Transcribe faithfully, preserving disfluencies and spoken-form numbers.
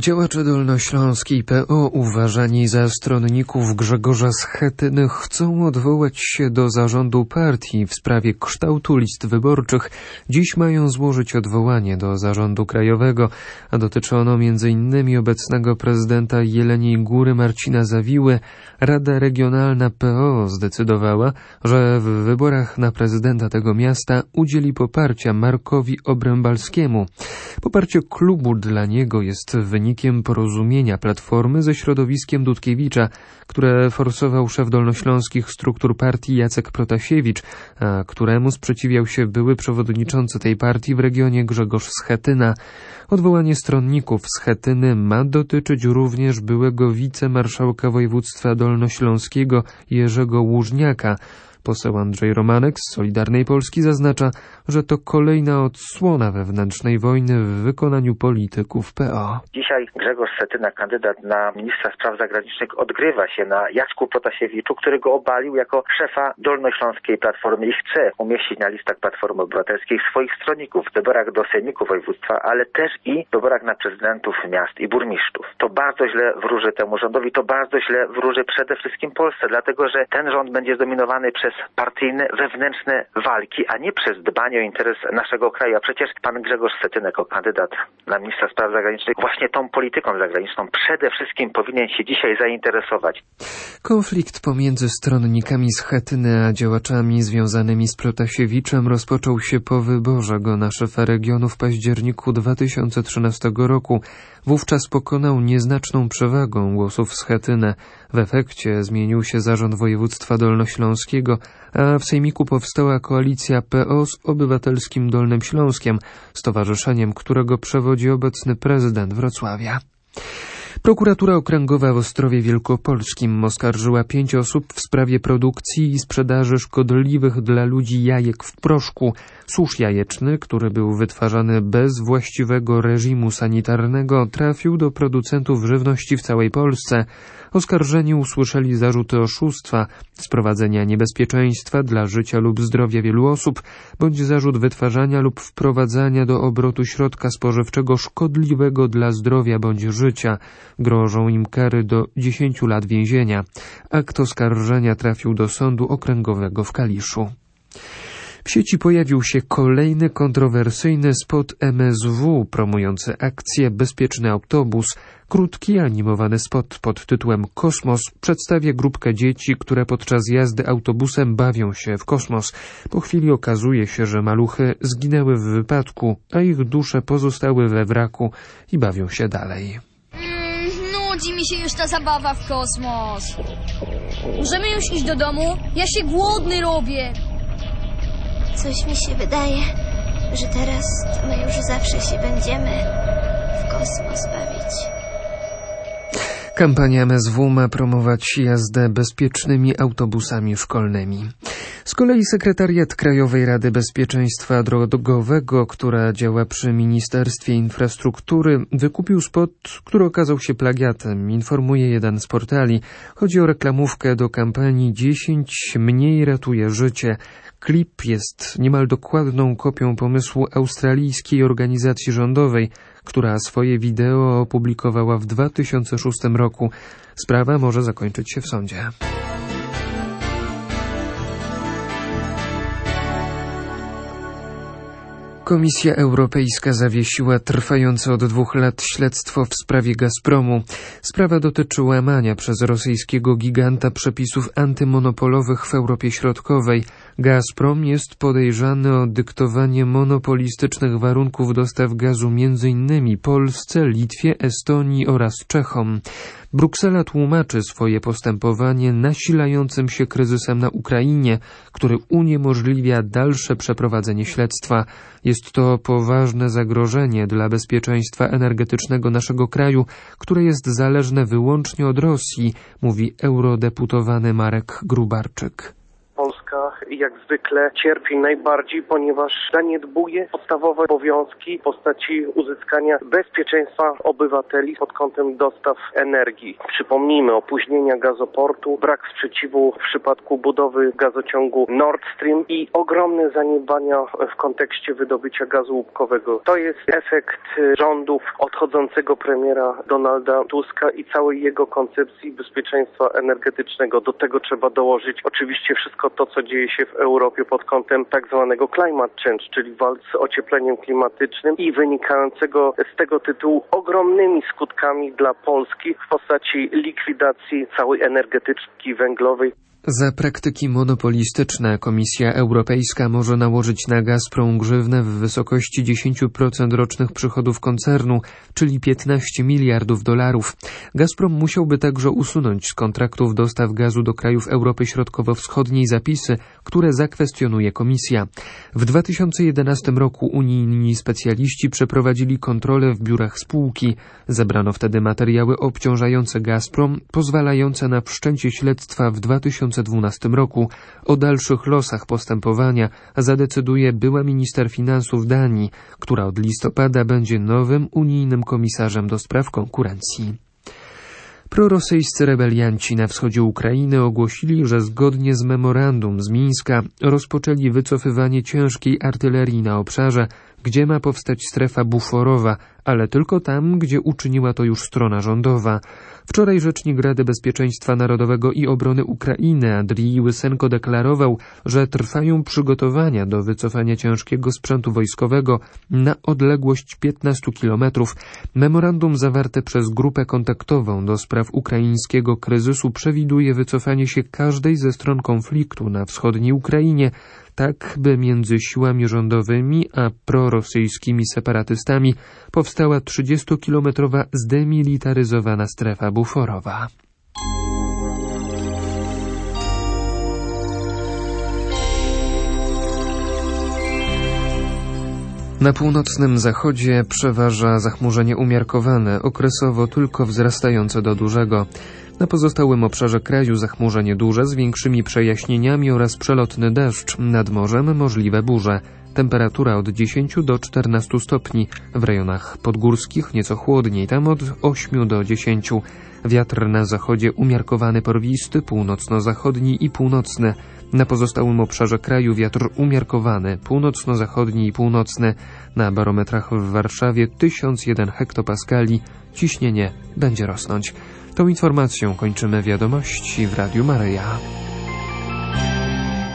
Działacze dolnośląskiej P O, uważani za stronników Grzegorza Schetyny, chcą odwołać się do zarządu partii w sprawie kształtu list wyborczych. Dziś mają złożyć odwołanie do zarządu krajowego, a dotyczy ono między innymi obecnego prezydenta Jeleniej Góry Marcina Zawiły. Rada Regionalna P O zdecydowała, że w wyborach na prezydenta tego miasta udzieli poparcia Markowi Obrębalskiemu. Poparcie klubu dla niego jest wynikiem porozumienia Platformy ze środowiskiem Dudkiewicza, które forsował szef dolnośląskich struktur partii Jacek Protasiewicz, a któremu sprzeciwiał się były przewodniczący tej partii w regionie Grzegorz Schetyna. Odwołanie stronników Schetyny ma dotyczyć również byłego wicemarszałka województwa dolnośląskiego Jerzego Łużniaka. Poseł Andrzej Romanek z Solidarnej Polski zaznacza, że to kolejna odsłona wewnętrznej wojny w wykonaniu polityków P O. Dzisiaj Grzegorz Schetyna, kandydat na ministra spraw zagranicznych, odgrywa się na Jacku Protasiewiczu, który go obalił jako szefa dolnośląskiej Platformy i chce umieścić na listach Platformy Obywatelskiej swoich stronników w wyborach do sejmiku województwa, ale też i w wyborach na prezydentów miast i burmistrzów. To bardzo źle wróży temu rządowi, to bardzo źle wróży przede wszystkim Polsce, dlatego że ten rząd będzie zdominowany przez partyjne, wewnętrzne walki, a nie przez dbanie o interes naszego kraju. A przecież pan Grzegorz Schetyna jako kandydat na ministra spraw zagranicznych właśnie tą polityką zagraniczną przede wszystkim powinien się dzisiaj zainteresować. Konflikt pomiędzy stronnikami Schetyny a działaczami związanymi z Protasiewiczem rozpoczął się po wyborze go na szefa regionu w październiku dwa tysiące trzynastego roku. Wówczas pokonał nieznaczną przewagą głosów Schetynę. W efekcie zmienił się zarząd województwa dolnośląskiego, a w sejmiku powstała koalicja P O z Obywatelskim Dolnym Śląskiem, stowarzyszeniem, którego przewodzi obecny prezydent Wrocławia. Prokuratura Okręgowa w Ostrowie Wielkopolskim oskarżyła pięć osób w sprawie produkcji i sprzedaży szkodliwych dla ludzi jajek w proszku. Susz jajeczny, który był wytwarzany bez właściwego reżimu sanitarnego, trafił do producentów żywności w całej Polsce. Oskarżeni usłyszeli zarzuty oszustwa, sprowadzenia niebezpieczeństwa dla życia lub zdrowia wielu osób, bądź zarzut wytwarzania lub wprowadzania do obrotu środka spożywczego szkodliwego dla zdrowia bądź życia. Grożą im kary do dziesięciu lat więzienia. Akt oskarżenia trafił do Sądu Okręgowego w Kaliszu. W sieci pojawił się kolejny kontrowersyjny spot M S W promujący akcję Bezpieczny Autobus. Krótki, animowany spot pod tytułem Kosmos przedstawia grupkę dzieci, które podczas jazdy autobusem bawią się w kosmos. Po chwili okazuje się, że maluchy zginęły w wypadku, a ich dusze pozostały we wraku i bawią się dalej. Mm, nudzi mi się już ta zabawa w kosmos. Możemy już iść do domu? Ja się głodny robię. Coś mi się wydaje, że teraz to my już zawsze się będziemy w kosmos bawić. Kampania M S W ma promować jazdę bezpiecznymi autobusami szkolnymi. Z kolei sekretariat Krajowej Rady Bezpieczeństwa Drogowego, która działa przy Ministerstwie Infrastruktury, wykupił spot, który okazał się plagiatem, informuje jeden z portali. Chodzi o reklamówkę do kampanii dziesięć mniej ratuje życie. Klip jest niemal dokładną kopią pomysłu australijskiej organizacji rządowej, która swoje wideo opublikowała w dwa tysiące szóstym roku. Sprawa może zakończyć się w sądzie. Komisja Europejska zawiesiła trwające od dwóch lat śledztwo w sprawie Gazpromu. Sprawa dotyczy łamania przez rosyjskiego giganta przepisów antymonopolowych w Europie Środkowej. Gazprom jest podejrzany o dyktowanie monopolistycznych warunków dostaw gazu między innymi Polsce, Litwie, Estonii oraz Czechom. Bruksela tłumaczy swoje postępowanie nasilającym się kryzysem na Ukrainie, który uniemożliwia dalsze przeprowadzenie śledztwa. Jest to poważne zagrożenie dla bezpieczeństwa energetycznego naszego kraju, które jest zależne wyłącznie od Rosji, mówi eurodeputowany Marek Grubarczyk. Polska jak zwykle cierpi najbardziej, ponieważ zaniedbuje podstawowe obowiązki w postaci uzyskania bezpieczeństwa obywateli pod kątem dostaw energii. Przypomnijmy, opóźnienia gazoportu, brak sprzeciwu w przypadku budowy gazociągu Nord Stream i ogromne zaniedbania w kontekście wydobycia gazu łupkowego. To jest efekt rządów odchodzącego premiera Donalda Tuska i całej jego koncepcji bezpieczeństwa energetycznego. Do tego trzeba dołożyć oczywiście wszystko to, co dzieje się w Europie pod kątem tak zwanego climate change, czyli walk z ociepleniem klimatycznym i wynikającego z tego tytułu ogromnymi skutkami dla Polski w postaci likwidacji całej energetyki węglowej. Za praktyki monopolistyczne Komisja Europejska może nałożyć na Gazprom grzywnę w wysokości dziesięć procent rocznych przychodów koncernu, czyli piętnaście miliardów dolarów. Gazprom musiałby także usunąć z kontraktów dostaw gazu do krajów Europy Środkowo-Wschodniej zapisy, które zakwestionuje Komisja. W dwa tysiące jedenastym roku unijni specjaliści przeprowadzili kontrolę w biurach spółki. Zebrano wtedy materiały obciążające Gazprom, pozwalające na wszczęcie śledztwa w dwa tysiące dwunastym roku. O dalszych losach postępowania zadecyduje była minister finansów Danii, która od listopada będzie nowym unijnym komisarzem do spraw konkurencji. Prorosyjscy rebelianci na wschodzie Ukrainy ogłosili, że zgodnie z memorandum z Mińska rozpoczęli wycofywanie ciężkiej artylerii na obszarze, gdzie ma powstać strefa buforowa, ale tylko tam, gdzie uczyniła to już strona rządowa. Wczoraj rzecznik Rady Bezpieczeństwa Narodowego i Obrony Ukrainy Andrii Łysenko deklarował, że trwają przygotowania do wycofania ciężkiego sprzętu wojskowego na odległość piętnaście kilometrów. Memorandum zawarte przez grupę kontaktową do spraw ukraińskiego kryzysu przewiduje wycofanie się każdej ze stron konfliktu na wschodniej Ukrainie, tak by między siłami rządowymi a prorosyjskimi separatystami powstała trzydziestokilometrowa zdemilitaryzowana strefa buforowa. Na północnym zachodzie przeważa zachmurzenie umiarkowane, okresowo tylko wzrastające do dużego. Na pozostałym obszarze kraju zachmurzenie duże z większymi przejaśnieniami oraz przelotny deszcz. Nad morzem możliwe burze. Temperatura od dziesięciu do czternastu stopni. W rejonach podgórskich nieco chłodniej, tam od ośmiu do dziesięciu. Wiatr na zachodzie umiarkowany porwisty, północno-zachodni i północny. Na pozostałym obszarze kraju wiatr umiarkowany, północno-zachodni i północny. Na barometrach w Warszawie tysiąc jeden hektopaskali. Ciśnienie będzie rosnąć. Tą informacją kończymy wiadomości w Radiu Maryja.